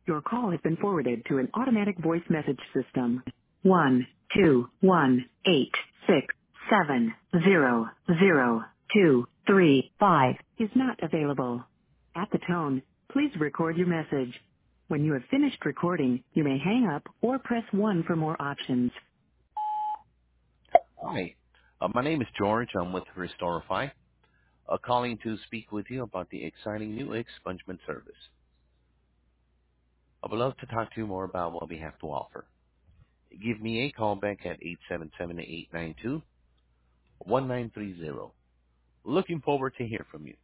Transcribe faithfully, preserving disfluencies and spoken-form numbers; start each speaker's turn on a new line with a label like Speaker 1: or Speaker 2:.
Speaker 1: Your call has been forwarded to an automatic voice message system. One, two, one, eight, six, seven, zero, zero, two, three, five is not available. At the tone, please record your message. When you have finished recording, you may hang up or press one for more options.
Speaker 2: Hi. Uh, my name is George. I'm with Restorify, uh, calling to speak with you about the exciting new expungement service. I would love to talk to you more about what we have to offer. Give me a call back at eight seven seven, eight nine two, one nine three zero. Looking forward to hear from you.